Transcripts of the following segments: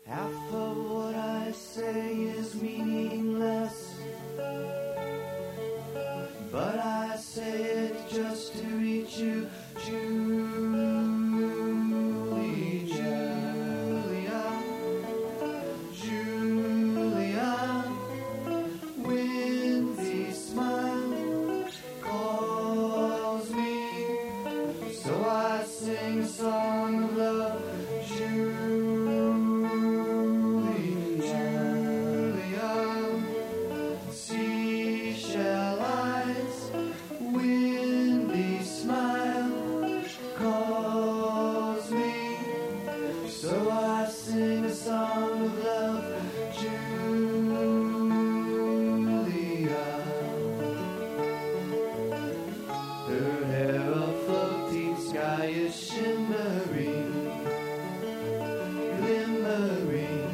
Half of what I say is meaningless, but I say it just to reach you, Julie, Julia, Julia. Windy smile calls me, so I sing a song of love, Julie, Julia. Seashell eyes, windy smile calls me, so I sing a song of love, Julia. Her hair a floating sky is shimmering, glimmering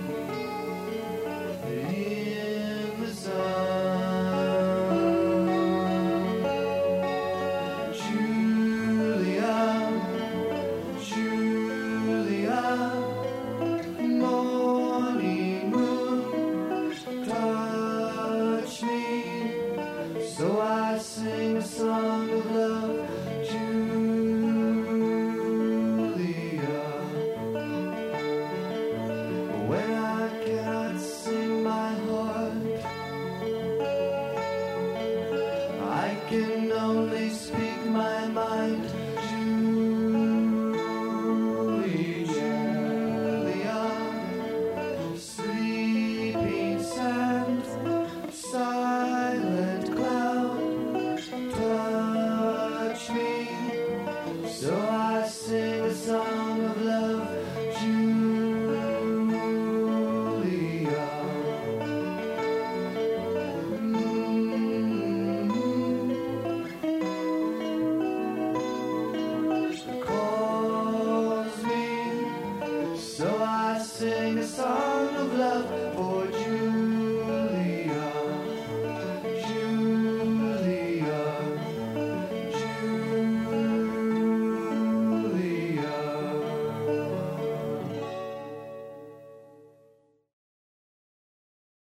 in the sun. Julia, Julia, morning moon, touch me, so I sing a song of love, Julia. When I cannot sing my heart, I can only speak my mind, Julie, Julia. Sleeping sand, silent cloud, touch me, so I sing a song of love, Julia. Calls me, so I sing a song of love for